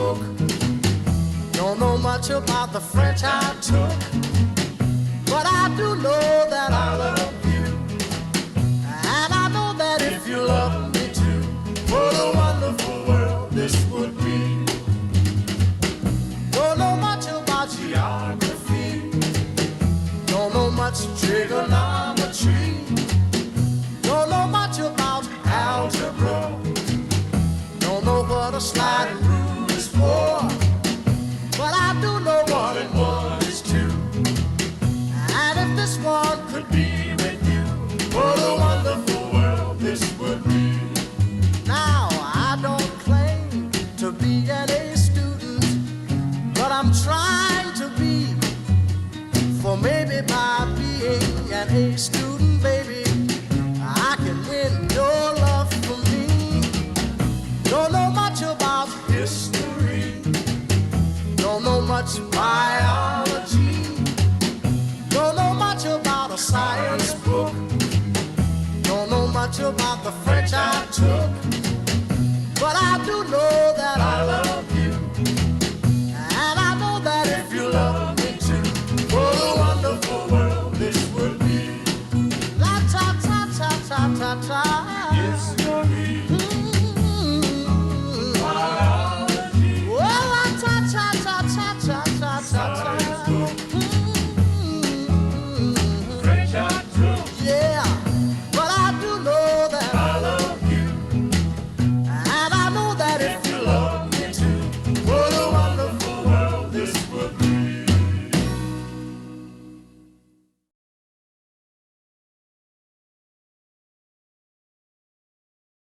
book. Don't know much about the French I took, but I do know that I love you, and I know that if you love me too, what a wonderful world this would be. Don't know much about geography, don't know much trigonometry, don't know much about algebra, don't know what a sliding rule is for, but I do know 1 and 1 is 2. And if this one could be with you, what a wonderful world this would be. Now, I don't claim to be an A student, but I'm trying to be. For maybe by being an A student, baby, I can win your love for me. Don't know much about history, don't know much biology, don't know much about a science book, don't know much about the French I took,